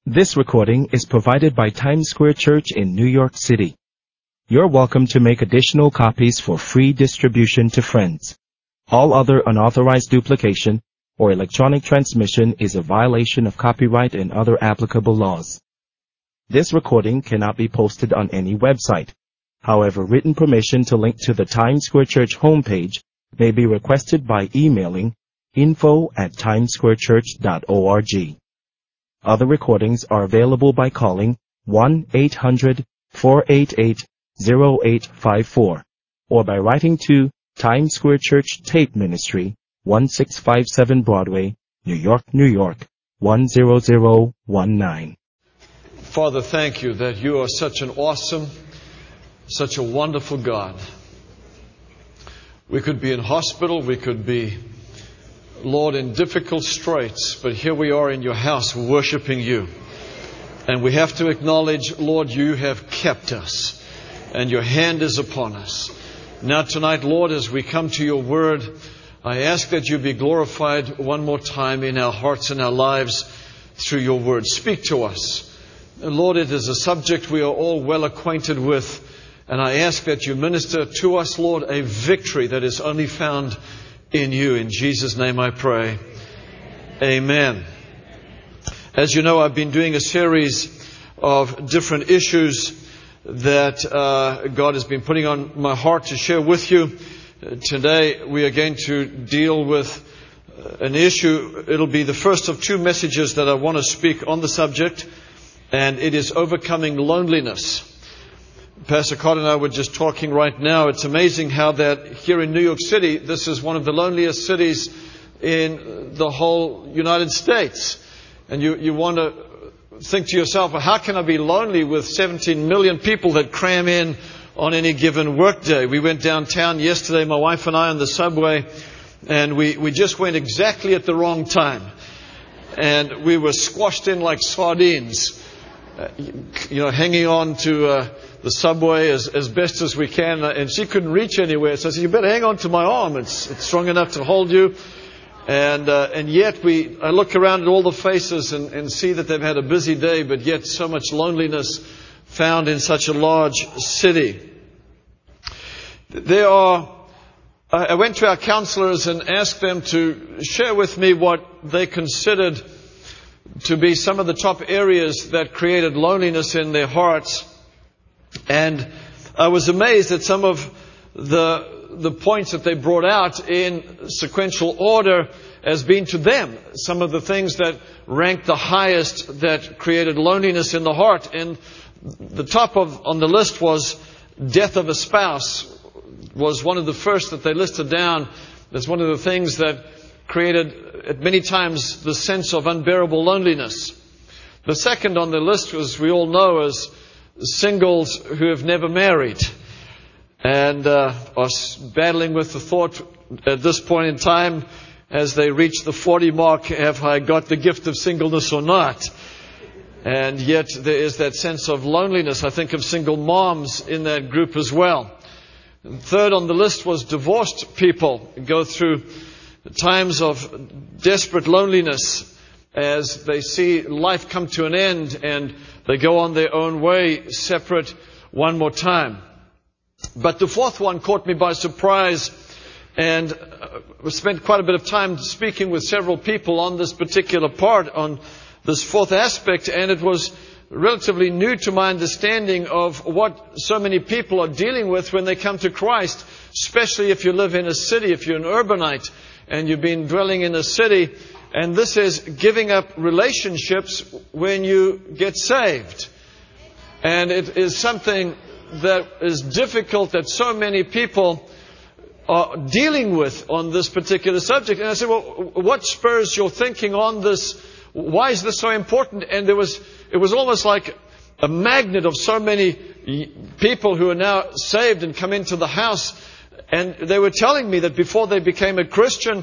This recording is provided by Times Square Church in New York City. You're welcome to make additional copies for free distribution to friends. All other unauthorized duplication or electronic transmission is a violation of copyright and other applicable laws. This recording cannot be posted on any website. However, written permission to link to the Times Square Church homepage may be requested by emailing info@timessquarechurch.org. Other recordings are available by calling 1-800-488-0854 or by writing to Times Square Church Tape Ministry, 1657 Broadway, New York, New York, 10019. Father, thank you that you are such an awesome, such a wonderful God. We could be in hospital, we could be, Lord, in difficult straits, but here we are in your house worshiping you. And we have to acknowledge, Lord, you have kept us and your hand is upon us. Now tonight, Lord, as we come to your word, I ask that you be glorified one more time in our hearts and our lives through your word. Speak to us. And Lord, it is a subject we are all well acquainted with. And I ask that you minister to us, Lord, a victory that is only found in you. In Jesus' name I pray. Amen. As you know, I've been doing a series of different issues that God has been putting on my heart to share with you. Today we are going to deal with an issue. It'll be the first of two messages that I want to speak on the subject, and it is overcoming loneliness. Pastor Cott and I were just talking right now. It's amazing how that here in New York City, this is one of the loneliest cities in the whole United States. And you want to think to yourself, well, how can I be lonely with 17 million people that cram in on any given workday? We went downtown yesterday, my wife and I, on the subway, and we just went exactly at the wrong time. And we were squashed in like sardines, hanging on to the subway as best as we can, and she couldn't reach anywhere. So I said, you better hang on to my arm. It's strong enough to hold you. And yet I look around at all the faces and see that they've had a busy day, but yet so much loneliness found in such a large city. I went to our counselors and asked them to share with me what they considered to be some of the top areas that created loneliness in their hearts. And I was amazed at some of the points that they brought out in sequential order as being to them some of the things that ranked the highest that created loneliness in the heart. And the top on the list was death of a spouse, was one of the first that they listed down as one of the things that created at many times the sense of unbearable loneliness. The second on the list was, we all know, as singles who have never married and are battling with the thought at this point in time, as they reach the 40 mark, have I got the gift of singleness or not? And yet there is that sense of loneliness. I think of single moms in that group as well. And third on the list was divorced people go through times of desperate loneliness as they see life come to an end and they go on their own way, separate one more time. But the fourth one caught me by surprise, and we spent quite a bit of time speaking with several people on this particular part, on this fourth aspect, and it was relatively new to my understanding of what so many people are dealing with when they come to Christ, especially if you live in a city, if you're an urbanite and you've been dwelling in a city. And this is giving up relationships when you get saved. And it is something that is difficult that so many people are dealing with on this particular subject. And I said, well, what spurs your thinking on this? Why is this so important? And it was almost like a magnet of so many people who are now saved and come into the house. And they were telling me that before they became a Christian,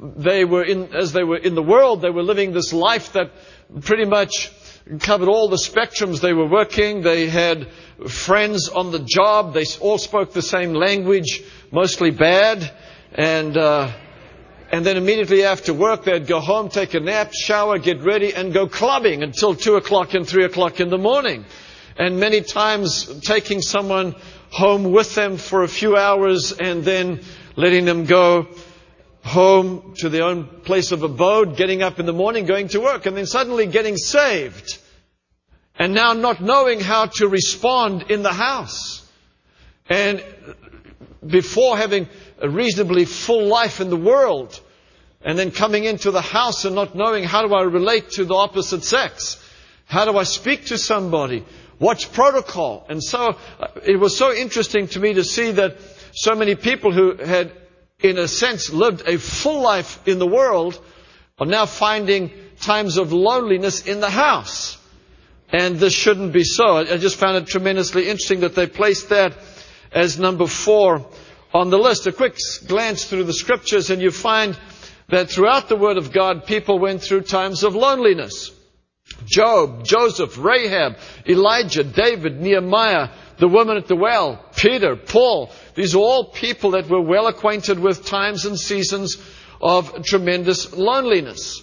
as they were in the world, they were living this life that pretty much covered all the spectrums. They were working, they had friends on the job, they all spoke the same language, mostly bad, and And then immediately after work, they'd go home, take a nap, shower, get ready, and go clubbing until 2 o'clock and 3 o'clock in the morning. And many times taking someone home with them for a few hours and then letting them go home to their own place of abode, getting up in the morning, going to work, and then suddenly getting saved. And now not knowing how to respond in the house. And before having a reasonably full life in the world, and then coming into the house and not knowing how do I relate to the opposite sex? How do I speak to somebody? What's protocol? And so it was so interesting to me to see that so many people who had, in a sense, lived a full life in the world are now finding times of loneliness in the house. And this shouldn't be so. I just found it tremendously interesting that they placed that as number 4 on the list. A quick glance through the scriptures and you find that throughout the Word of God, people went through times of loneliness. Job, Joseph, Rahab, Elijah, David, Nehemiah, the woman at the well, Peter, Paul. These are all people that were well acquainted with times and seasons of tremendous loneliness.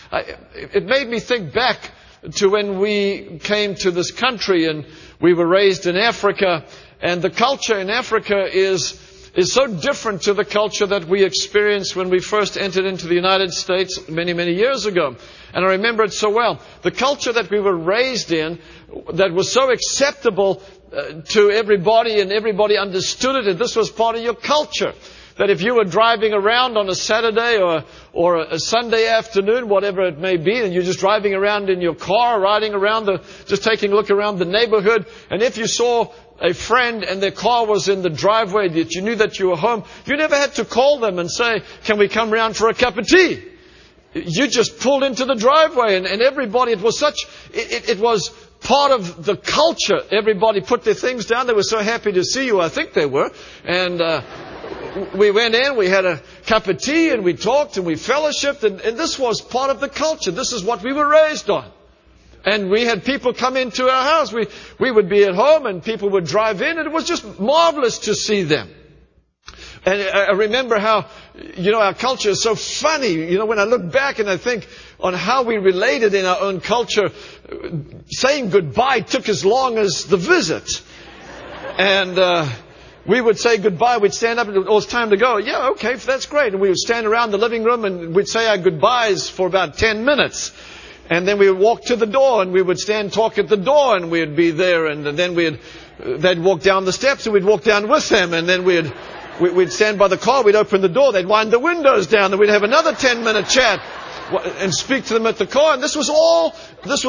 It made me think back to when we came to this country and we were raised in Africa, and the culture in Africa is so different to the culture that we experienced when we first entered into the United States many, many years ago. And I remember it so well. The culture that we were raised in, that was so acceptable to everybody and everybody understood it, and this was part of your culture. That if you were driving around on a Saturday or a Sunday afternoon, whatever it may be, and you're just driving around in your car, riding around just taking a look around the neighborhood, and if you saw a friend and their car was in the driveway, that you knew that you were home, you never had to call them and say, can we come round for a cup of tea? You just pulled into the driveway and everybody, it was part of the culture. Everybody put their things down. They were so happy to see you. I think they were. And we went in, we had a cup of tea and we talked and we fellowshiped, and this was part of the culture. This is what we were raised on. And we had people come into our house. We would be at home and people would drive in, and it was just marvelous to see them. And I remember how, our culture is so funny. When I look back and I think on how we related in our own culture, saying goodbye took as long as the visit. And we would say goodbye, we'd stand up, and it was time to go. Yeah, okay, that's great. And we would stand around the living room and we'd say our goodbyes for about 10 minutes. And then we would walk to the door and we would stand talk at the door and we'd be there, and then they'd walk down the steps and we'd walk down with them, and then we'd stand by the car, we'd open the door, they'd wind the windows down, and we'd have another 10-minute chat and speak to them at the car. And this was all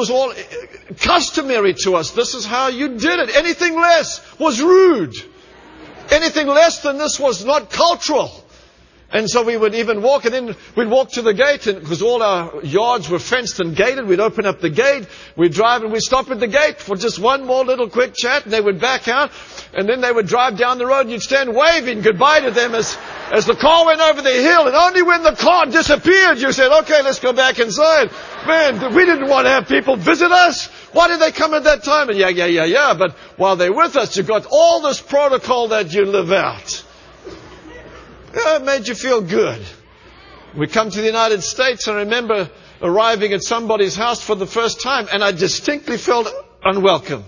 customary to us. This is how you did it. Anything less was rude. Anything less than this was not cultural. And so we would even walk, and then we'd walk to the gate, and because all our yards were fenced and gated, we'd open up the gate, we'd drive, and we'd stop at the gate for just one more little quick chat, and they would back out, and then they would drive down the road, and you'd stand waving goodbye to them as the car went over the hill, and only when the car disappeared, you said, okay, let's go back inside. Man, we didn't want to have people visit us. Why did they come at that time? And yeah. But while they're with us, you've got all this protocol that you live out. It made you feel good. We come to the United States, and I remember arriving at somebody's house for the first time, and I distinctly felt unwelcome.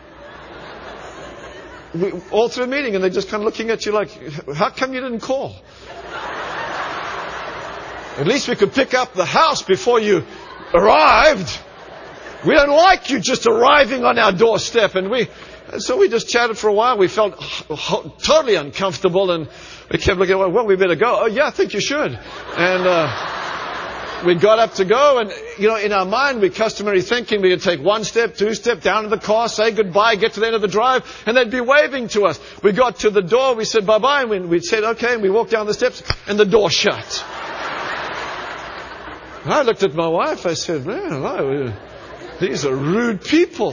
All through a meeting, and they're just kind of looking at you like, how come you didn't call? At least we could pick up the house before you arrived. We don't like you just arriving on our doorstep. And so we just chatted for a while. We felt totally uncomfortable, and we kept looking, well, we better go. Oh, yeah, I think you should. And we got up to go, and, in our mind, we customary thinking we would take 1 step, 2 step down to the car, say goodbye, get to the end of the drive, and they'd be waving to us. We got to the door, we said bye-bye, and we said okay, and we walked down the steps, and the door shut. I looked at my wife, I said, man, these are rude people.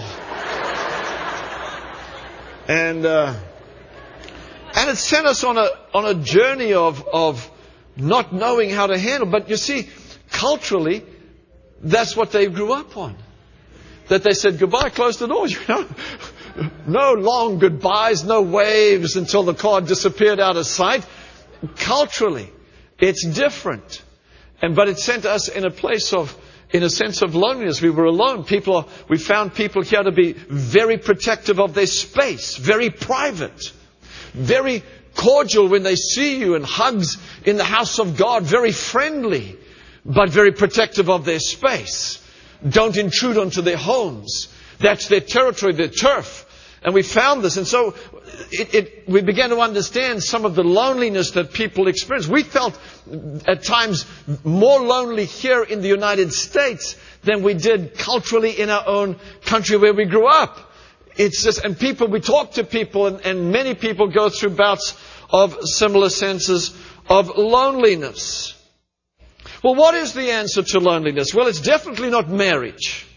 And it sent us on a journey of not knowing how to handle. But you see, culturally, that's what they grew up on. That they said goodbye, close the doors. No long goodbyes, no waves until the car disappeared out of sight. Culturally, it's different. But it sent us in a sense of loneliness. We were alone. We found people here to be very protective of their space, very private, very cordial when they see you, and hugs in the house of God, very friendly, but very protective of their space. Don't intrude onto their homes. That's their territory, their turf. And we found this. And so we began to understand some of the loneliness that people experience. We felt at times more lonely here in the United States than we did culturally in our own country where we grew up. It's just, and we talk to people, and many people go through bouts of similar senses of loneliness. Well, what is the answer to loneliness? Well, it's definitely not marriage.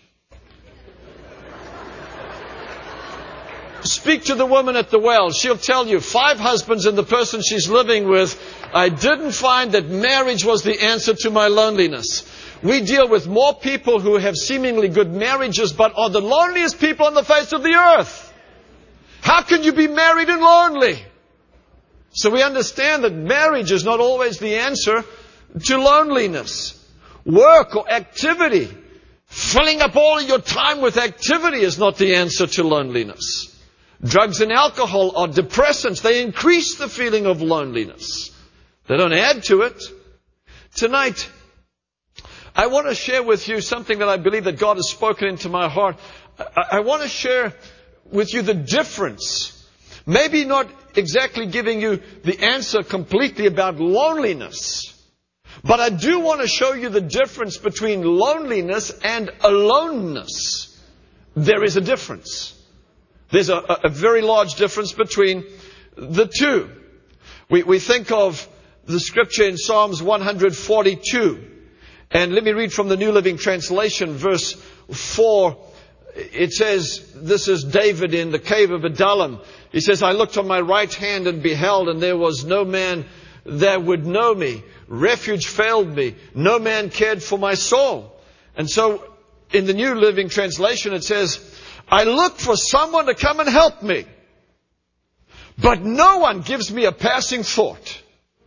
Speak to the woman at the well. She'll tell you 5 husbands and the person she's living with. I didn't find that marriage was the answer to my loneliness. We deal with more people who have seemingly good marriages but are the loneliest people on the face of the earth. How can you be married and lonely? So we understand that marriage is not always the answer to loneliness. Work or activity, filling up all of your time with activity, is not the answer to loneliness. Drugs and alcohol are depressants. They increase the feeling of loneliness. They don't add to it. Tonight, I want to share with you something that I believe that God has spoken into my heart. I want to share with you the difference. Maybe not exactly giving you the answer completely about loneliness, but I do want to show you the difference between loneliness and aloneness. There is a difference. There's a very large difference between the two. We think of the scripture in Psalms 142. And let me read from the New Living Translation, verse 4. It says, this is David in the cave of Adullam. He says, I looked on my right hand and beheld, and there was no man that would know me. Refuge failed me. No man cared for my soul. And so in the New Living Translation it says, I looked for someone to come and help me, but no one gives me a passing thought.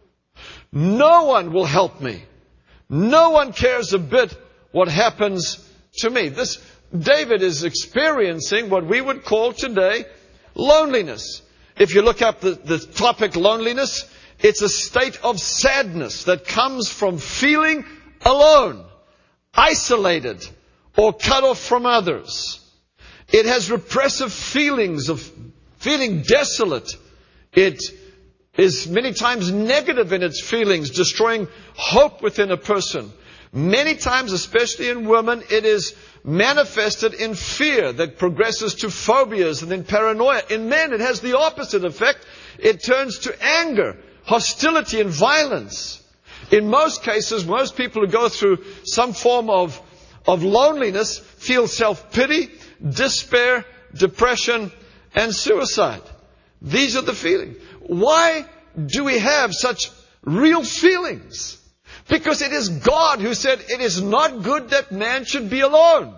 No one will help me. No one cares a bit what happens to me. David is experiencing what we would call today loneliness. If you look up the topic loneliness, it's a state of sadness that comes from feeling alone, isolated, or cut off from others. It has repressive feelings of feeling desolate. It is many times negative in its feelings, destroying hope within a person. Many times, especially in women, it is manifested in fear that progresses to phobias and then paranoia. In men, it has the opposite effect. It turns to anger, hostility, and violence. In most cases, most people who go through some form of loneliness feel self-pity, despair, depression, and suicide. These are the feelings. Why do we have such real feelings? Because it is God who said it is not good that man should be alone.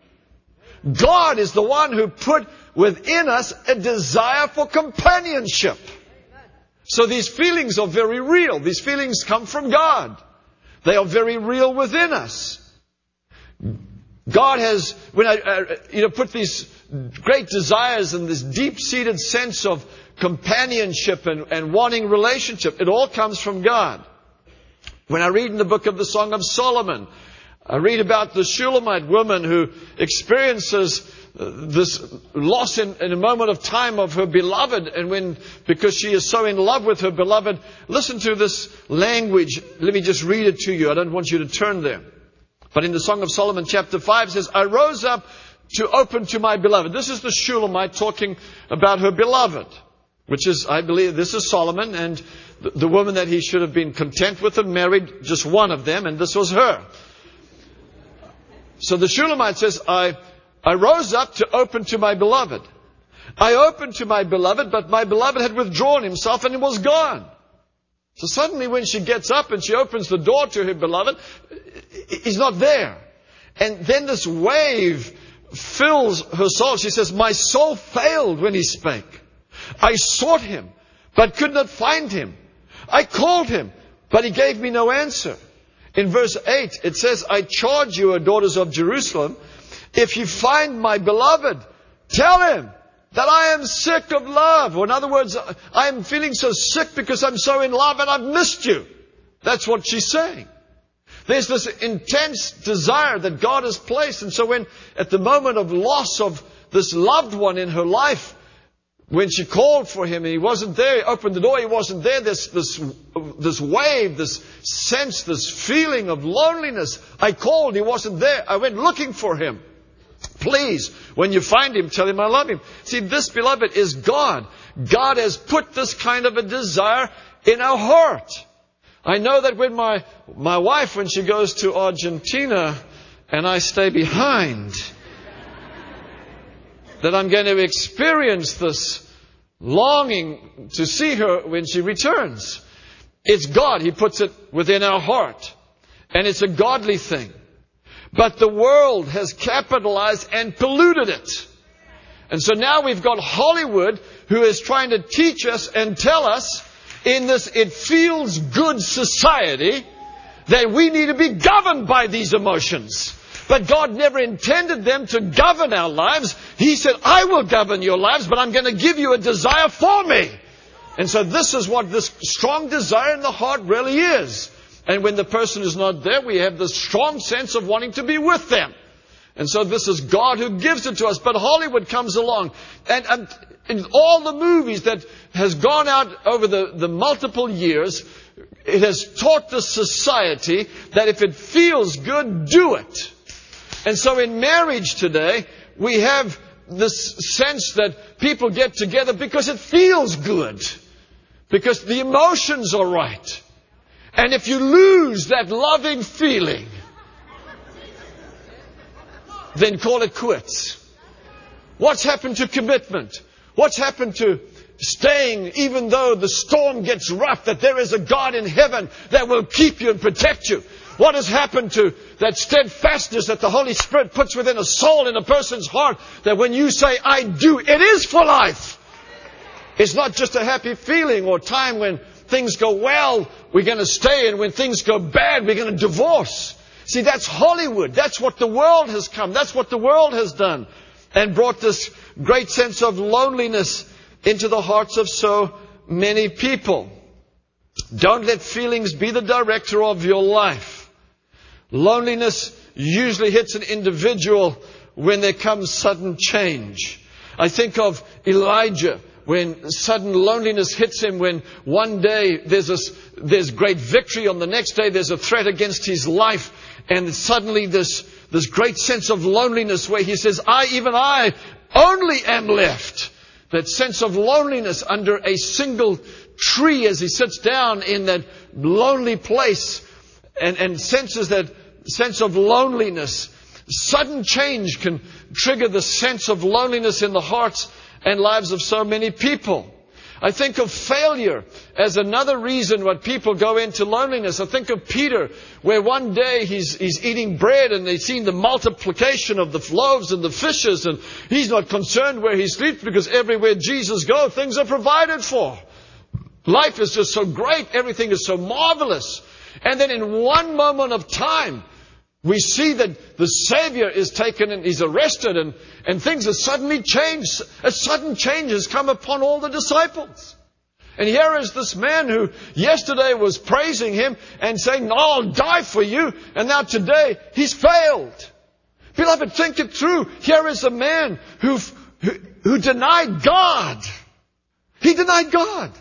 God is the one who put within us a desire for companionship. So these feelings are very real. These feelings come from God. They are very real within us. God has, when I put these great desires and this deep-seated sense of companionship and wanting relationship, it all comes from God. When I read in the book of the Song of Solomon, I read about the Shulamite woman who experiences this loss in a moment of time of her beloved, and because she is so in love with her beloved, listen to this language. Let me just read it to you. I don't want you to turn there. But in the Song of Solomon, chapter 5, it says, I rose up to open to my beloved. This is the Shulamite talking about her beloved, which is, I believe, this is Solomon, and the woman that he should have been content with and married just one of them, and this was her. So the Shulamite says, I rose up to open to my beloved. I opened to my beloved, but my beloved had withdrawn himself and he was gone. So suddenly when she gets up and she opens the door to her beloved, he's not there. And then this wave fills her soul. She says, my soul failed when he spake. I sought him, but could not find him. I called him, but he gave me no answer. In verse 8, it says, I charge you, O daughters of Jerusalem, if you find my beloved, tell him that I am sick of love. Or in other words, I am feeling so sick because I'm so in love and I've missed you. That's what she's saying. There's this intense desire that God has placed. And so when, at the moment of loss of this loved one in her life, when she called for him and he wasn't there, opened the door, he wasn't there, this wave, this sense, this feeling of loneliness. I called, he wasn't there. I went looking for him. Please, when you find him, tell him I love him. See, this, beloved, is God. God has put this kind of a desire in our heart. I know that when my wife, when she goes to Argentina and I stay behind, that I'm going to experience this longing to see her when she returns. It's God. He puts it within our heart. And it's a godly thing. But the world has capitalized and polluted it. And so now we've got Hollywood who is trying to teach us and tell us in this it feels good society that we need to be governed by these emotions. But God never intended them to govern our lives. He said, I will govern your lives, but I'm going to give you a desire for me. And so this is what this strong desire in the heart really is. And when the person is not there, we have this strong sense of wanting to be with them. And so this is God who gives it to us. But Hollywood comes along. And in all the movies that has gone out over the multiple years, it has taught the society that if it feels good, do it. And so in marriage today, we have this sense that people get together because it feels good. Because the emotions are right. And if you lose that loving feeling, then call it quits. What's happened to commitment? What's happened to staying even though the storm gets rough, that there is a God in heaven that will keep you and protect you? What has happened to that steadfastness that the Holy Spirit puts within a soul, in a person's heart, that when you say, I do, it is for life. It's not just a happy feeling or time when things go well, we're going to stay, and when things go bad, we're going to divorce. See, that's Hollywood. That's what the world has come. That's what the world has done. And brought this great sense of loneliness into the hearts of so many people. Don't let feelings be the director of your life. Loneliness usually hits an individual when there comes sudden change. I think of Elijah, when sudden loneliness hits him, when one day there's great victory, on the next day there's a threat against his life, and suddenly this great sense of loneliness where he says, I only am left. That sense of loneliness under a single tree as he sits down in that lonely place and senses that sense of loneliness. Sudden change can trigger the sense of loneliness in the hearts and lives of so many people. I think of failure as another reason why people go into loneliness. I think of Peter, where one day he's eating bread and they've seen the multiplication of the loaves and the fishes, and he's not concerned where he sleeps because everywhere Jesus goes, things are provided for. Life is just so great. Everything is so marvelous. And then in one moment of time, we see that the Savior is taken and he's arrested, and things have suddenly changed. A sudden change has come upon all the disciples. And here is this man who yesterday was praising him and saying, "No, I'll die for you." And now today he's failed. Beloved, think it through. Here is a man who denied God. He denied God.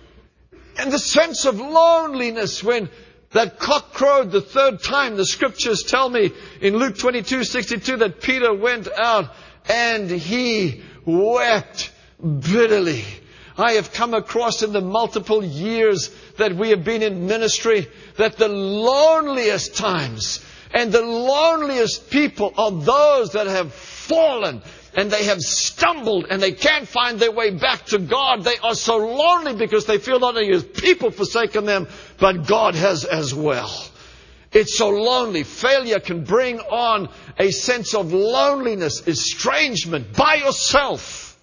And the sense of loneliness when that cock crowed the third time. The scriptures tell me in Luke 22:62 that Peter went out and he wept bitterly. I have come across in the multiple years that we have been in ministry that the loneliest times and the loneliest people are those that have fallen and they have stumbled and they can't find their way back to God. They are so lonely because they feel not only has people forsaken them, but God has as well. It's so lonely. Failure can bring on a sense of loneliness, estrangement, by yourself.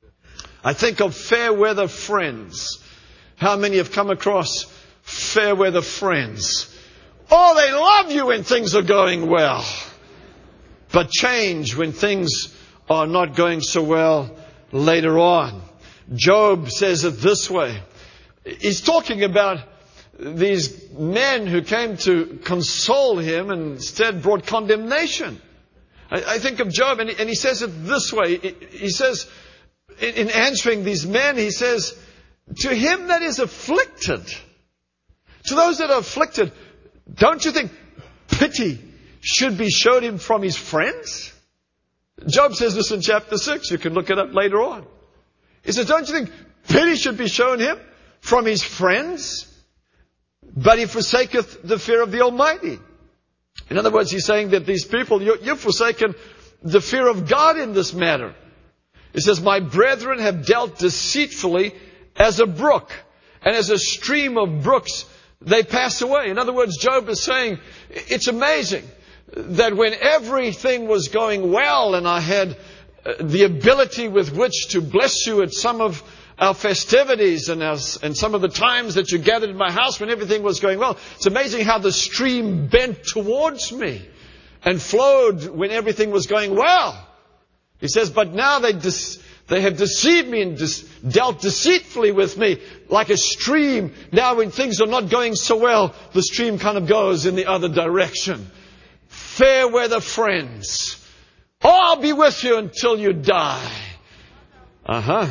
I think of fair weather friends. How many have come across fair weather friends? Oh, they love you when things are going well, but change when things are not going so well later on. Job says it this way. He's talking about these men who came to console him and instead brought condemnation. I think of Job, and he says it this way. He says, in answering these men, he says, to him that is afflicted, to those that are afflicted, don't you think pity should be showed him from his friends? Job says this in chapter 6. You can look it up later on. He says, don't you think pity should be shown him from his friends? But he forsaketh the fear of the Almighty. In other words, he's saying that these people, you've forsaken the fear of God in this matter. He says, my brethren have dealt deceitfully as a brook, and as a stream of brooks they pass away. In other words, Job is saying, it's amazing that when everything was going well and I had the ability with which to bless you at some of our festivities and some of the times that you gathered in my house when everything was going well, it's amazing how the stream bent towards me and flowed when everything was going well. He says, but now they have deceived me and dealt deceitfully with me like a stream. Now when things are not going so well, the stream kind of goes in the other direction. Fair weather friends. Oh, I'll be with you until you die. Until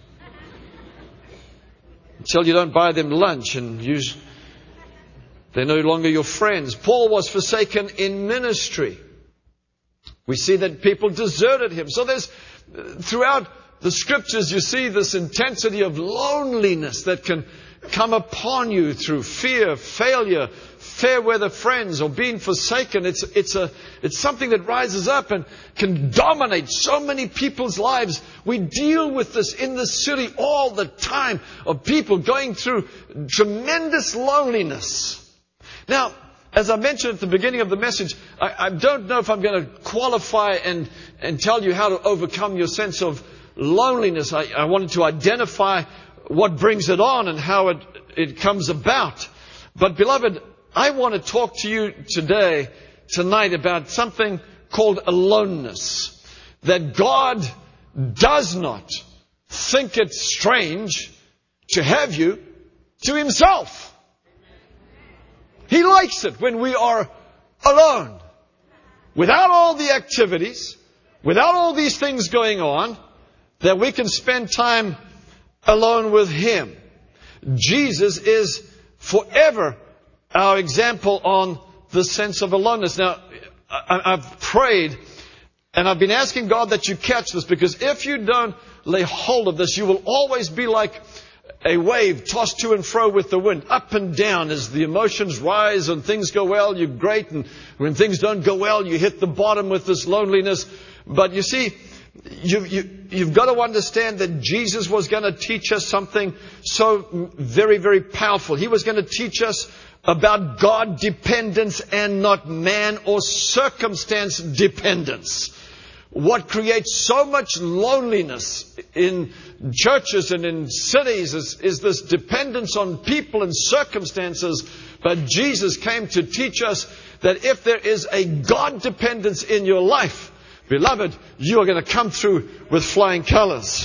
you don't buy them lunch and they're no longer your friends. Paul was forsaken in ministry. We see that people deserted him. So there's, throughout the scriptures, you see this intensity of loneliness that can come upon you through fear, failure, fair weather friends, or being forsaken. It's something that rises up and can dominate so many people's lives. We deal with this in this city all the time, of people going through tremendous loneliness. Now, as I mentioned at the beginning of the message, I don't know if I'm going to qualify and tell you how to overcome your sense of loneliness. I wanted to identify what brings it on and how it comes about. But beloved, I want to talk to you tonight about something called aloneness. That God does not think it strange to have you to Himself. He likes it when we are alone. Without all the activities, without all these things going on, that we can spend time alone with Him. Jesus is forever our example on the sense of aloneness. Now, I've prayed and I've been asking God that you catch this, because if you don't lay hold of this, you will always be like a wave tossed to and fro with the wind, up and down as the emotions rise. And things go well, you're great. And when things don't go well, you hit the bottom with this loneliness. But you see, you've got to understand that Jesus was going to teach us something so very, very powerful. He was going to teach us about God dependence and not man or circumstance dependence. What creates so much loneliness in churches and in cities is this dependence on people and circumstances. But Jesus came to teach us that if there is a God dependence in your life, beloved, you are going to come through with flying colors.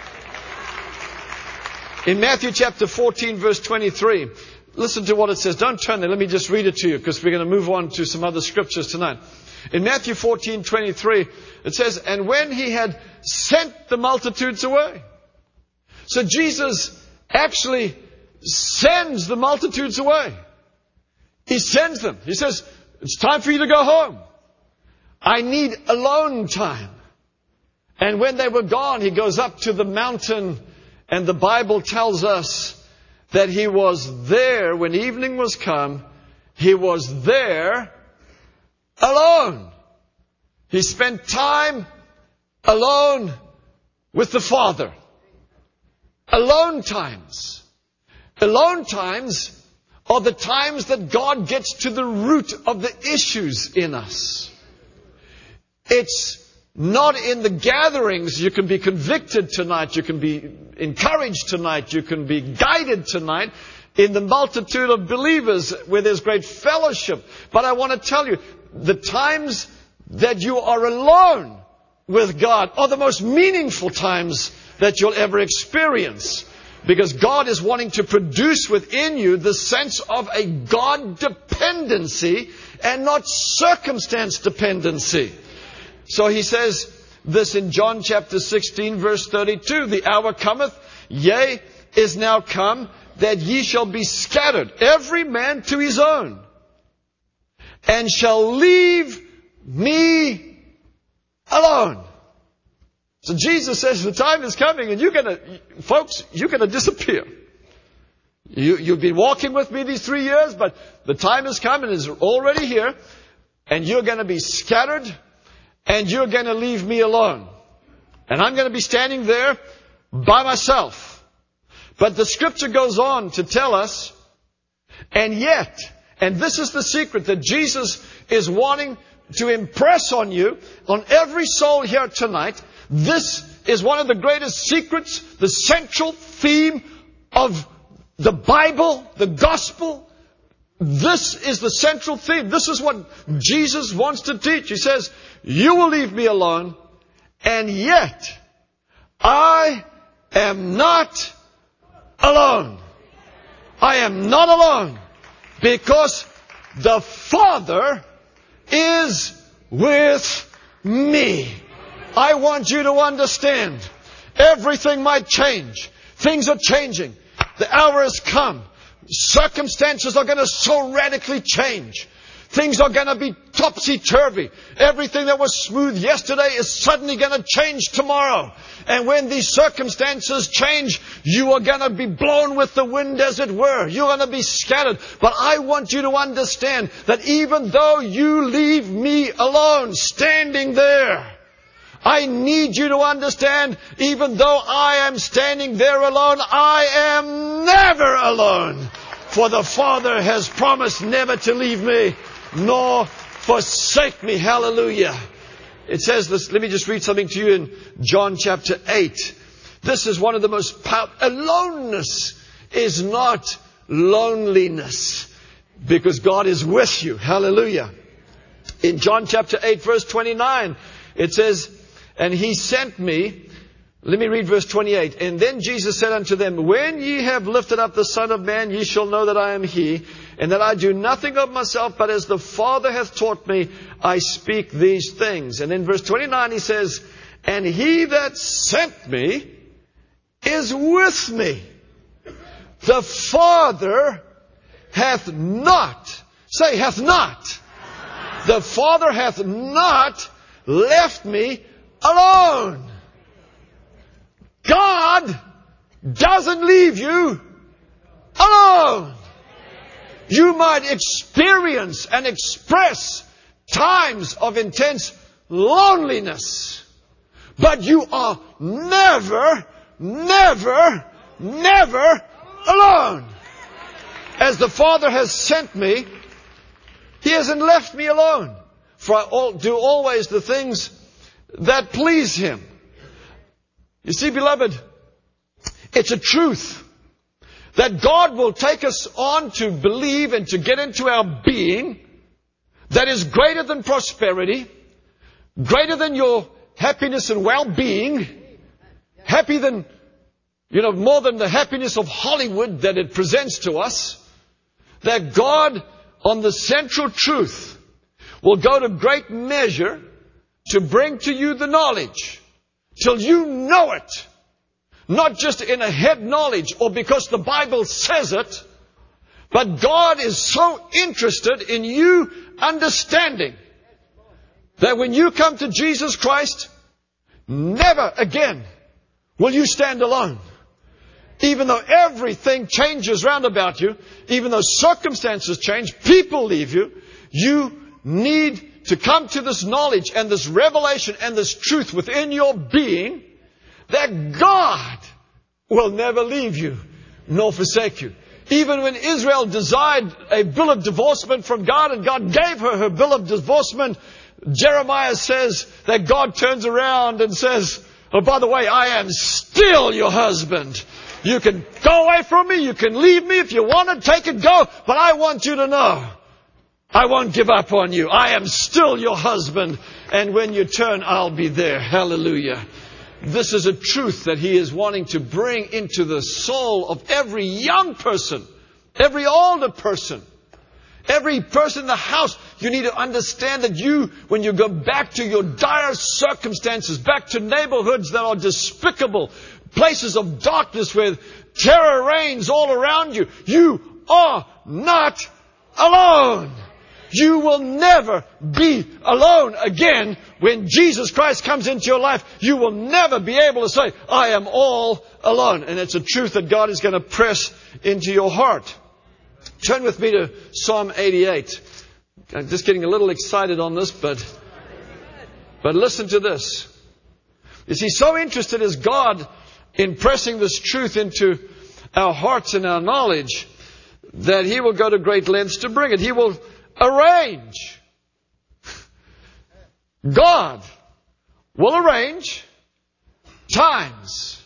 In Matthew chapter 14, verse 23, listen to what it says. Don't turn there. Let me just read it to you, because we're going to move on to some other scriptures tonight. In Matthew 14:23, it says, and when He had sent the multitudes away. So Jesus actually sends the multitudes away. He sends them. He says, it's time for you to go home. I need alone time. And when they were gone, He goes up to the mountain, and the Bible tells us that He was there when evening was come. He was there alone. He spent time alone with the Father. Alone times. Alone times are the times that God gets to the root of the issues in us. It's not in the gatherings. You can be convicted tonight. You can be encouraged tonight. You can be guided tonight. in the multitude of believers where there's great fellowship. But I want to tell you, the times that you are alone with God are the most meaningful times that you'll ever experience. Because God is wanting to produce within you the sense of a God dependency and not circumstance dependency. So he says this in John chapter 16 verse 32. The hour cometh, yea, is now come, that ye shall be scattered, every man to his own, and shall leave me alone. So Jesus says the time is coming and you're going to disappear. You've been walking with me these 3 years, but the time is coming, is already here, and you're going to be scattered and you're going to leave me alone. And I'm going to be standing there by myself. But the scripture goes on to tell us, and yet, and this is the secret that Jesus is wanting to impress on you, on every soul here tonight. This is one of the greatest secrets, the central theme of the Bible, the gospel. This is the central theme. This is what Jesus wants to teach. He says, you will leave me alone, and yet I am not alone. I am not alone, because the Father is with me. I want you to understand, everything might change. Things are changing. The hour has come. Circumstances are going to so radically change. Things are going to be topsy-turvy. Everything that was smooth yesterday is suddenly going to change tomorrow. And when these circumstances change, you are going to be blown with the wind, as it were. You're going to be scattered. But I want you to understand that even though you leave me alone, standing there, I need you to understand, even though I am standing there alone, I am never alone. For the Father has promised never to leave me, nor forsake me. Hallelujah. It says this, let me just read something to you in John chapter 8. This is one of the most powerful. Aloneness is not loneliness, because God is with you. Hallelujah. In John chapter 8 verse 29, it says, and he sent me. Let me read verse 28. And then Jesus said unto them, when ye have lifted up the Son of Man, ye shall know that I am he, and that I do nothing of myself, but as the Father hath taught me, I speak these things. And in verse 29 he says, and he that sent me is with me. The Father hath not, say hath not. The Father hath not left me alone. God doesn't leave you alone. You might experience and express times of intense loneliness, but you are never, never, never alone. As the Father has sent me, He hasn't left me alone. For I do always the things that please Him. You see, beloved, it's a truth that God will take us on to believe and to get into our being that is greater than prosperity, greater than your happiness and well-being, happy than, more than the happiness of Hollywood that it presents to us, that God, on the central truth, will go to great measure to bring to you the knowledge till you know it. Not just in a head knowledge or because the Bible says it, but God is so interested in you understanding that when you come to Jesus Christ, never again will you stand alone. Even though everything changes round about you, even though circumstances change, people leave you, you need to come to this knowledge and this revelation and this truth within your being that God will never leave you nor forsake you. Even when Israel desired a bill of divorcement from God and God gave her bill of divorcement, Jeremiah says that God turns around and says, Oh, by the way, I am still your husband. You can go away from me. You can leave me if you want to. Take it, go. But I want you to know, I won't give up on you. I am still your husband. And when you turn, I'll be there. Hallelujah. This is a truth that He is wanting to bring into the soul of every young person, every older person, every person in the house. You need to understand that when you go back to your dire circumstances, back to neighborhoods that are despicable, places of darkness where terror reigns all around you, you are not alone. You will never be alone again. When Jesus Christ comes into your life, you will never be able to say, I am all alone. And it's a truth that God is going to press into your heart. Turn with me to Psalm 88. I'm just getting a little excited on this, but listen to this. You see, so interested is God in pressing this truth into our hearts and our knowledge that He will go to great lengths to bring it. He will arrange. God will arrange times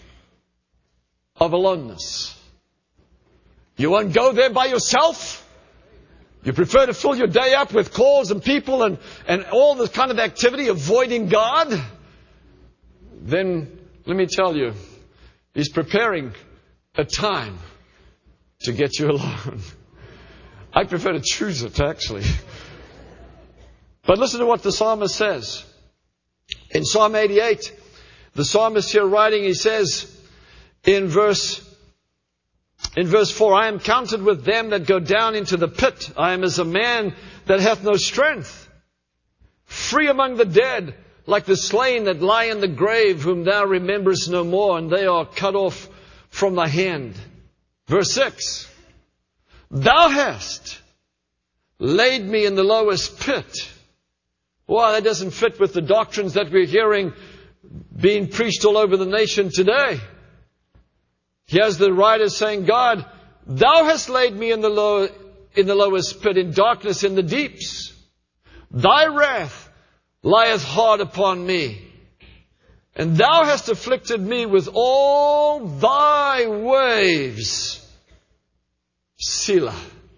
of aloneness. You won't go there by yourself. You prefer to fill your day up with calls and people and all this kind of activity, avoiding God. Then, let me tell you, He's preparing a time to get you alone. I prefer to choose it, actually. But listen to what the psalmist says. In Psalm 88, the psalmist here writing, he says in verse 4, I am counted with them that go down into the pit. I am as a man that hath no strength. Free among the dead, like the slain that lie in the grave, whom thou rememberest no more, and they are cut off from thy hand. Verse 6. Thou hast laid me in the lowest pit. Well, that doesn't fit with the doctrines that we're hearing being preached all over the nation today. Here's the writer saying, God, Thou hast laid me in the lowest pit, in darkness in the deeps. Thy wrath lieth hard upon me. And Thou hast afflicted me with all Thy waves. Selah.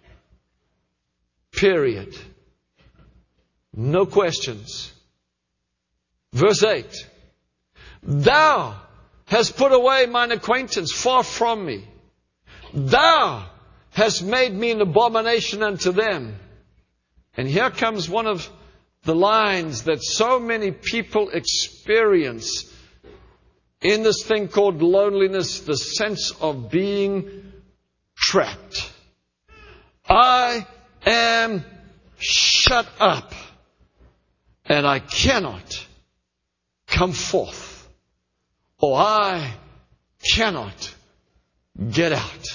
Period. No questions. Verse 8. Thou hast put away mine acquaintance far from me. Thou hast made me an abomination unto them. And here comes one of the lines that so many people experience in this thing called loneliness, the sense of being trapped. I am shut up and I cannot come forth, or I cannot get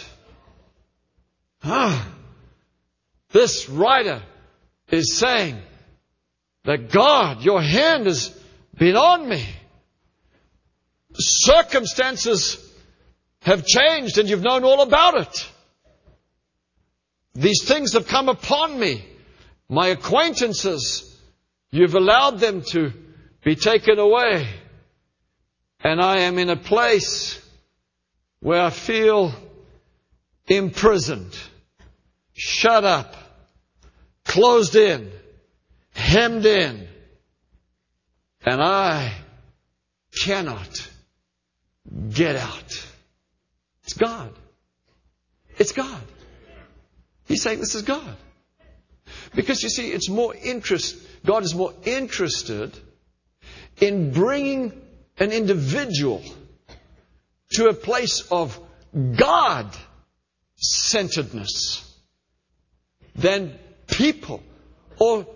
out. This writer is saying that God, your hand has been on me. Circumstances have changed and you've known all about it. These things have come upon me. My acquaintances, you've allowed them to be taken away. And I am in a place where I feel imprisoned, shut up, closed in, hemmed in. And I cannot get out. It's God. It's God. He's saying this is God. Because you see, God is more interested in bringing an individual to a place of God-centeredness than people or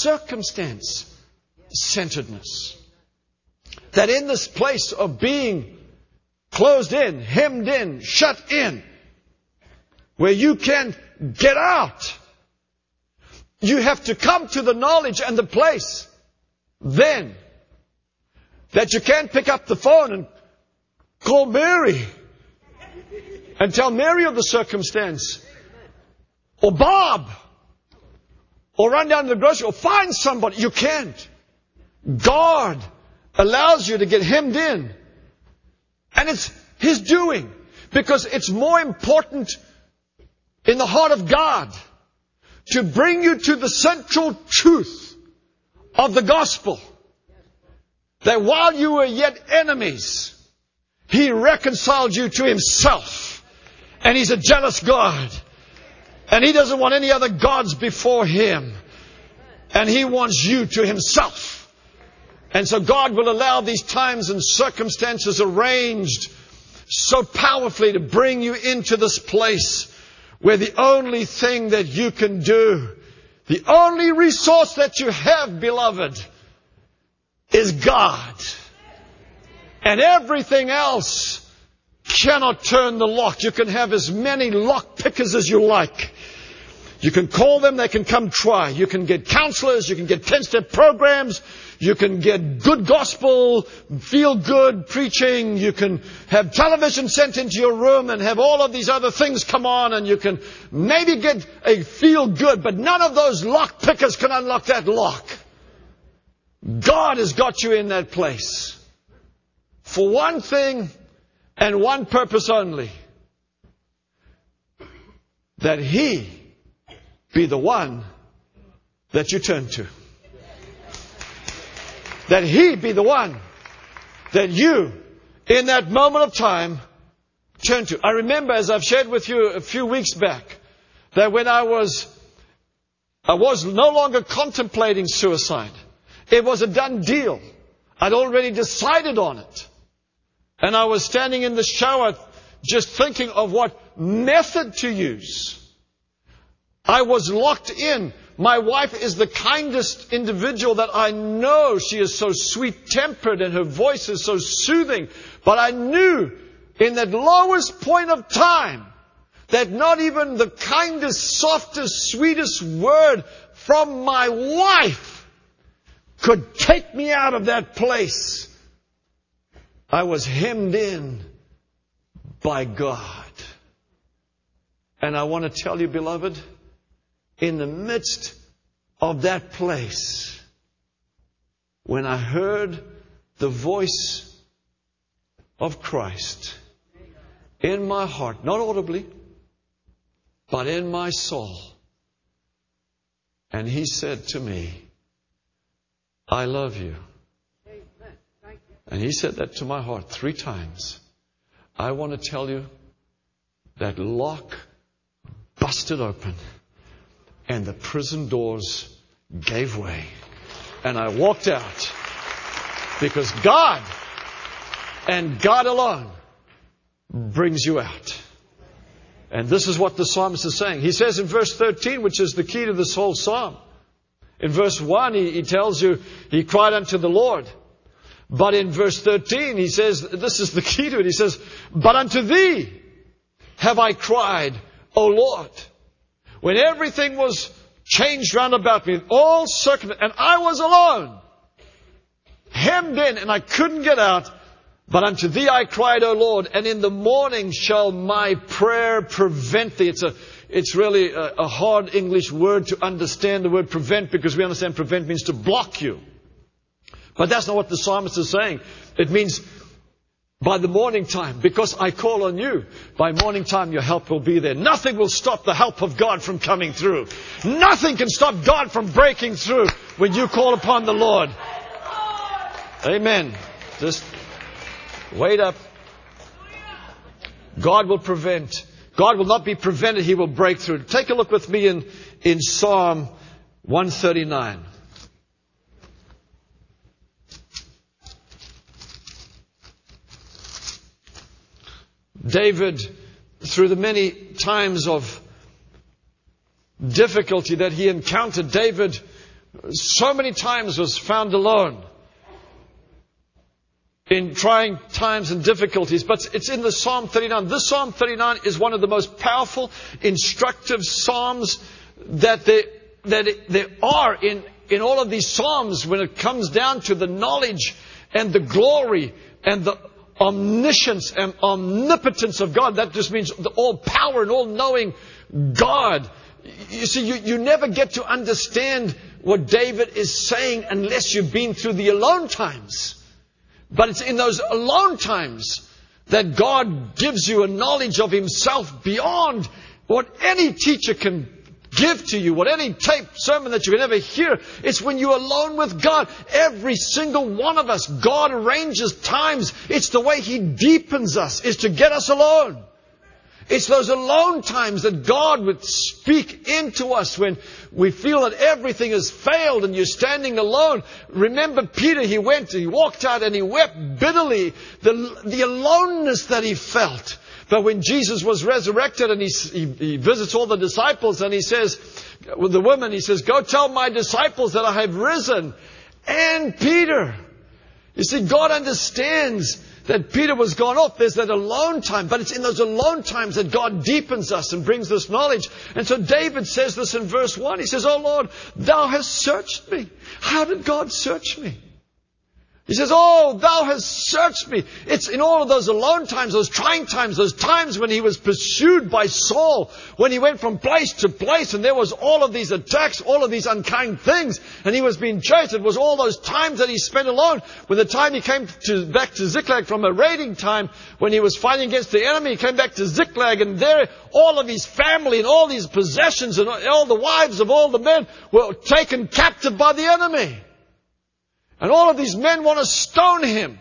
circumstance-centeredness. That in this place of being closed in, hemmed in, shut in, where you can't get out, you have to come to the knowledge and the place then that you can't pick up the phone and call Mary and tell Mary of the circumstance, or Bob, or run down to the grocery, or find somebody. You can't. God allows you to get hemmed in. And it's His doing. Because it's more important in the heart of God to bring you to the central truth of the gospel. That while you were yet enemies, He reconciled you to Himself. And He's a jealous God. And He doesn't want any other gods before Him. And He wants you to Himself. And so God will allow these times and circumstances arranged so powerfully to bring you into this place where the only thing that you can do, the only resource that you have, beloved, is God. And everything else cannot turn the lock. You can have as many lock pickers as you like. You can call them, they can come try. You can get counselors, you can get 10-step programs, you can get good gospel, feel good preaching, you can have television sent into your room and have all of these other things come on, and you can maybe get a feel good, but none of those lock pickers can unlock that lock. God has got you in that place for one thing and one purpose only. That He be the one that you turn to. That He be the one that you, in that moment of time, turn to. I remember, as I've shared with you a few weeks back, that when I was no longer contemplating suicide. It was a done deal. I'd already decided on it. And I was standing in the shower just thinking of what method to use. I was locked in. My wife is the kindest individual that I know. She is so sweet-tempered and her voice is so soothing. But I knew in that lowest point of time that not even the kindest, softest, sweetest word from my wife could take me out of that place. I was hemmed in by God. And I want to tell you, beloved, in the midst of that place, when I heard the voice of Christ in my heart, not audibly, but in my soul, and He said to me, I love you. And He said that to my heart 3 times. I want to tell you that lock busted open and the prison doors gave way. And I walked out because God and God alone brings you out. And this is what the psalmist is saying. He says in verse 13, which is the key to this whole psalm. In verse 1, he tells you, he cried unto the Lord. But in verse 13, he says, this is the key to it. He says, but unto Thee have I cried, O Lord. When everything was changed round about me, all circumstances, and I was alone, hemmed in, and I couldn't get out. But unto Thee I cried, O Lord, and in the morning shall my prayer prevent Thee. It's really a hard English word to understand, the word prevent, because we understand prevent means to block you. But that's not what the psalmist is saying. It means by the morning time, because I call on you, by morning time your help will be there. Nothing will stop the help of God from coming through. Nothing can stop God from breaking through when you call upon the Lord. Amen. Just wait up. God will prevent. God will not be prevented. He will break through. Take a look with me in Psalm 139. David, through the many times of difficulty that he encountered, David so many times was found alone in trying times and difficulties. But it's in the Psalm 39. This Psalm 39 is one of the most powerful, instructive Psalms that there are in all of these Psalms when it comes down to the knowledge and the glory and the omniscience and omnipotence of God. That just means the all power and all knowing God. You see, you never get to understand what David is saying unless you've been through the alone times. But it's in those alone times that God gives you a knowledge of Himself beyond what any teacher can give to you, what any tape sermon that you can ever hear. It's when you're alone with God. Every single one of us, God arranges times. It's the way He deepens us, is to get us alone. It's those alone times that God would speak into us when we feel that everything has failed and you're standing alone. Remember Peter, he walked out and he wept bitterly, the aloneness that he felt. But when Jesus was resurrected and he visits all the disciples and he says, with the woman, he says, go tell my disciples that I have risen. And Peter, you see, God understands that Peter was gone off. There's that alone time. But it's in those alone times that God deepens us and brings this knowledge. And so David says this in verse 1. He says, oh Lord, Thou hast searched me. How did God search me? He says, oh, Thou hast searched me. It's in all of those alone times, those trying times, those times when he was pursued by Saul, when he went from place to place and there was all of these attacks, all of these unkind things, and he was being chased. It was all those times that he spent alone. When the time he came back to Ziklag from a raiding time, when he was fighting against the enemy, he came back to Ziklag, and there all of his family and all these possessions and all the wives of all the men were taken captive by the enemy. And all of these men want to stone him.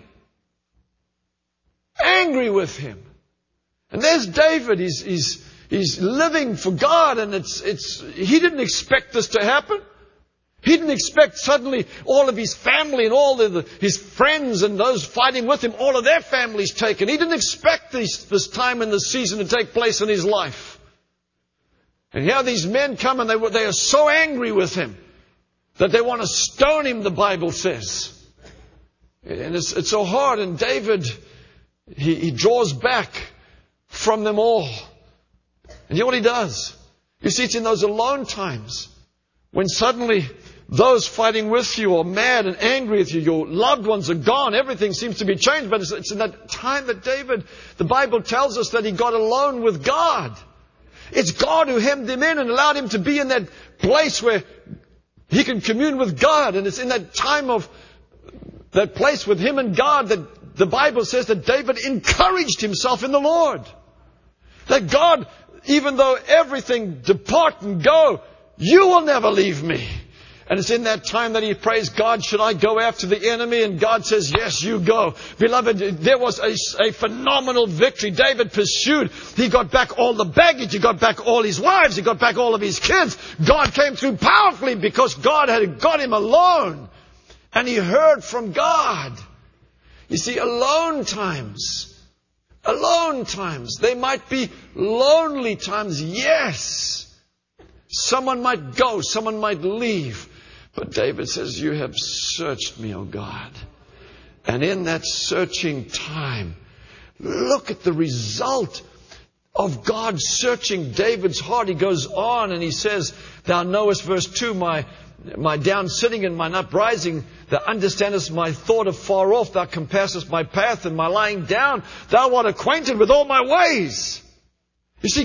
Angry with him. And there's David. He's living for God, and he didn't expect this to happen. He didn't expect suddenly all of his family and all his friends and those fighting with him, all of their families taken. He didn't expect this time in the season to take place in his life. And here these men come and they are so angry with him that they want to stone him, the Bible says. And it's so hard. And David, he draws back from them all. And you know what he does? You see, it's in those alone times when suddenly those fighting with you are mad and angry with you. Your loved ones are gone. Everything seems to be changed. But it's in that time that David, the Bible tells us that he got alone with God. It's God who hemmed him in and allowed him to be in that place where he can commune with God. And it's in that time of that place with him and God that the Bible says that David encouraged himself in the Lord. That God, even though everything depart and go, you will never leave me. And it's in that time that he prays, God, should I go after the enemy? And God says, yes, you go. Beloved, there was a phenomenal victory. David pursued. He got back all the baggage. He got back all his wives. He got back all of his kids. God came through powerfully because God had got him alone. And he heard from God. You see, alone times, they might be lonely times, yes. Someone might go, someone might leave. But David says, you have searched me, O God. And in that searching time, look at the result of God searching David's heart. He goes on and he says, Thou knowest, verse 2, my down sitting and mine uprising. Thou understandest my thought afar off. Thou compassest my path and my lying down. Thou art acquainted with all my ways. You see,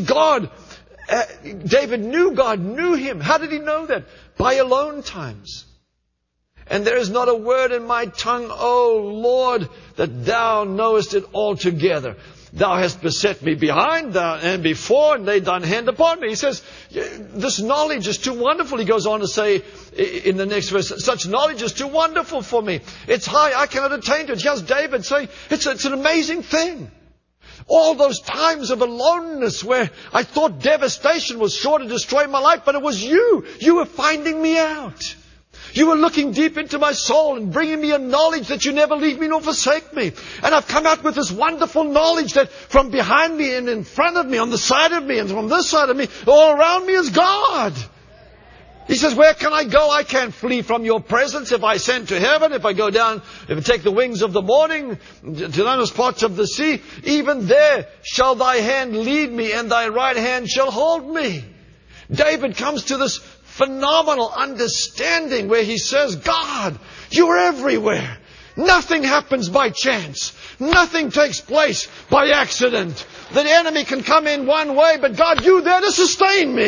David knew God, knew him. How did he know that? By alone times. And there is not a word in my tongue, O Lord, that Thou knowest it altogether. Thou hast beset me behind and before, and laid Thine hand upon me. He says, this knowledge is too wonderful. He goes on to say in the next verse, such knowledge is too wonderful for me. It's high, I cannot attain to it. Here's David saying, it's an amazing thing. All those times of aloneness where I thought devastation was sure to destroy my life, but it was you. You were finding me out. You were looking deep into my soul and bringing me a knowledge that you never leave me nor forsake me. And I've come out with this wonderful knowledge that from behind me and in front of me, on the side of me and from this side of me, all around me is God. He says, where can I go? I can't flee from your presence. If I ascend to heaven, if I go down, if I take the wings of the morning to the uttermost parts of the sea, even there shall Thy hand lead me and Thy right hand shall hold me. David comes to this phenomenal understanding where he says, God, you're everywhere. Nothing happens by chance. Nothing takes place by accident. The enemy can come in one way, but God, you there to sustain me.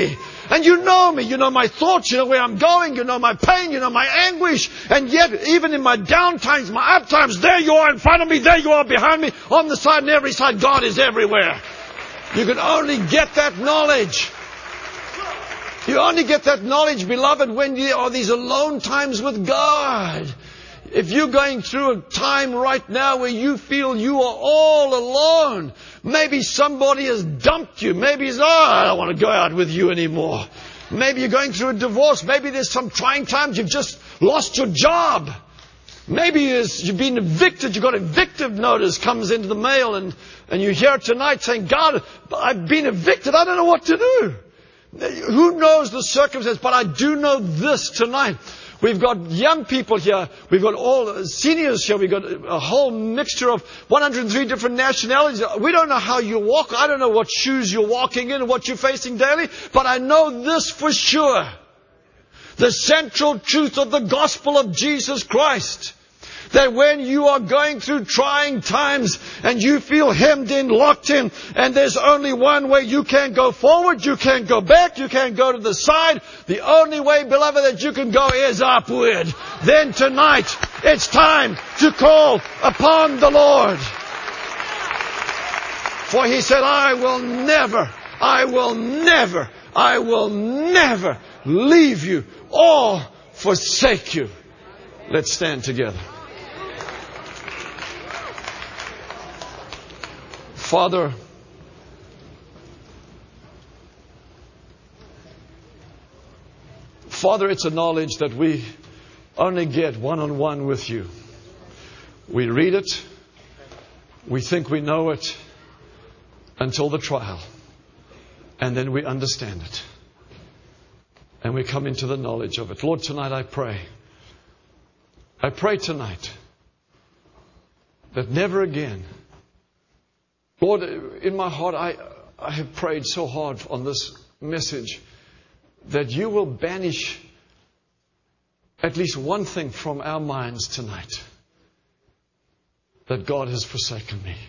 And you know me. You know my thoughts. You know where I'm going. You know my pain. You know my anguish. And yet, even in my down times, my up times, there you are in front of me. There you are behind me. On the side and every side. God is everywhere. You can only get that knowledge. You only get that knowledge, beloved, when there are these alone times with God. If you're going through a time right now where you feel you are all alone, maybe somebody has dumped you. Maybe it's, I don't want to go out with you anymore. Maybe you're going through a divorce. Maybe there's some trying times. You've just lost your job. Maybe you've been evicted. You've got a evictive notice comes into the mail and you're here tonight saying, God, I've been evicted. I don't know what to do. Who knows the circumstance? But I do know this tonight. We've got young people here. We've got all seniors here. We've got a whole mixture of 103 different nationalities. We don't know how you walk. I don't know what shoes you're walking in and what you're facing daily. But I know this for sure. The central truth of the gospel of Jesus Christ. That when you are going through trying times and you feel hemmed in, locked in, and there's only one way, you can't go forward, you can't go back, you can't go to the side. The only way, beloved, that you can go is upward. Then tonight, it's time to call upon the Lord. For He said, I will never leave you or forsake you. Let's stand together. Father, it's a knowledge that we only get one-on-one with you. We read it, we think we know it until the trial, and then we understand it. And we come into the knowledge of it. Lord, tonight I pray tonight that never again, Lord, in my heart, I have prayed so hard on this message that you will banish at least one thing from our minds tonight. That God has forsaken me.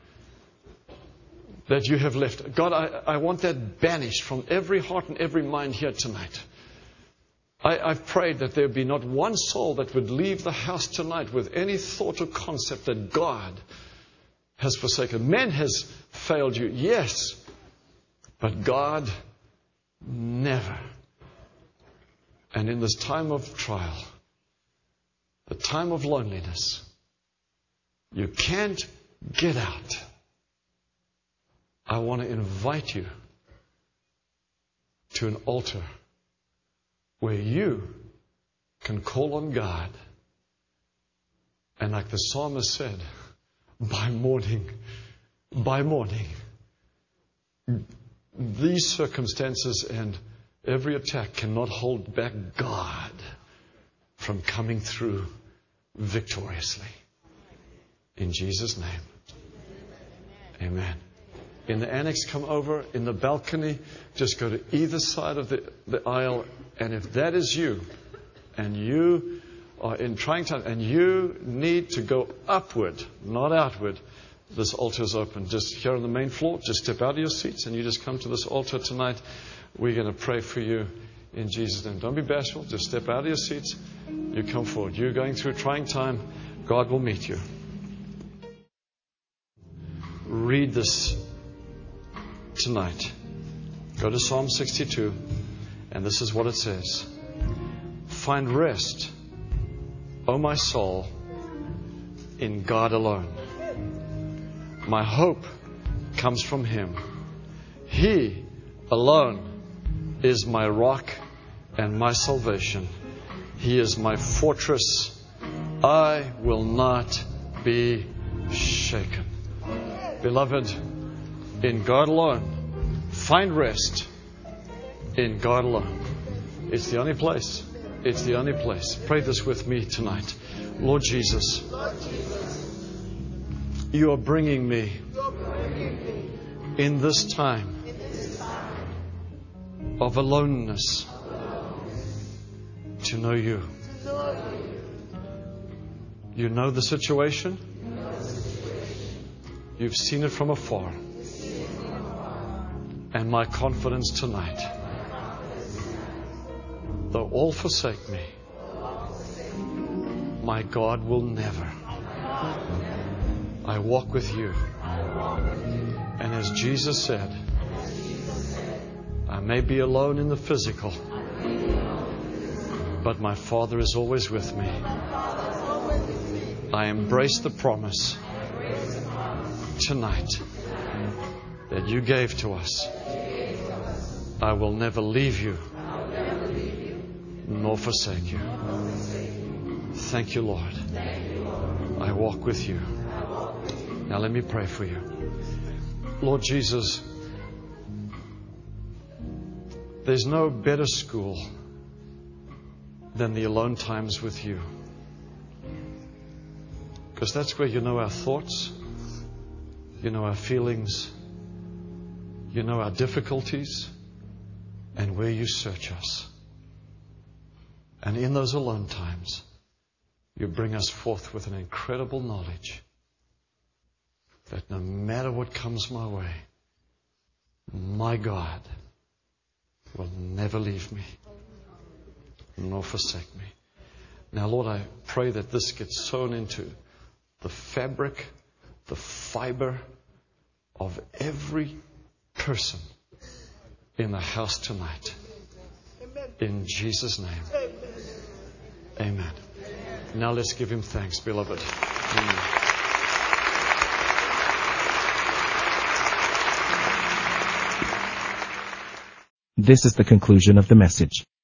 That you have left. God, I want that banished from every heart and every mind here tonight. I've prayed that there be not one soul that would leave the house tonight with any thought or concept that God has forsaken. Man has failed you, yes, but God never. And in this time of trial, the time of loneliness, you can't get out. I want to invite you to an altar where you can call on God. And like the psalmist said, by morning, these circumstances and every attack cannot hold back God from coming through victoriously. In Jesus' name. Amen. In the annex, come over. In the balcony, just go to either side of the aisle. And if that is you, and you are in trying times, and you need to go upward, not outward, this altar is open. Just here on the main floor, just step out of your seats and you just come to this altar tonight. We're going to pray for you in Jesus' name. Don't be bashful. Just step out of your seats. You come forward. You're going through a trying time. God will meet you. Read this tonight. Go to Psalm 62, and this is what it says. Find rest, O my soul, in God alone. My hope comes from Him. He alone is my rock and my salvation. He is my fortress. I will not be shaken. Beloved, in God alone, find rest in God alone. It's the only place. It's the only place. Pray this with me tonight. Lord Jesus, you are bringing me in this time of aloneness to know you. You know the situation. You've seen it from afar. And my confidence tonight Though all forsake me, my God will never. I walk with you. And as Jesus said, I may be alone in the physical, but my Father is always with me. I embrace the promise tonight that you gave to us. I will never leave you nor forsake you. Thank you, Lord. I walk with you. Now let me pray for you. Lord Jesus, there's no better school than the alone times with you. Because that's where you know our thoughts, you know our feelings, you know our difficulties, and where you search us. And in those alone times, you bring us forth with an incredible knowledge that no matter what comes my way, my God will never leave me nor forsake me. Now, Lord, I pray that this gets sewn into the fabric, the fiber of every person in the house tonight. In Jesus' name. Amen. Now let's give him thanks, beloved. Amen. This is the conclusion of the message.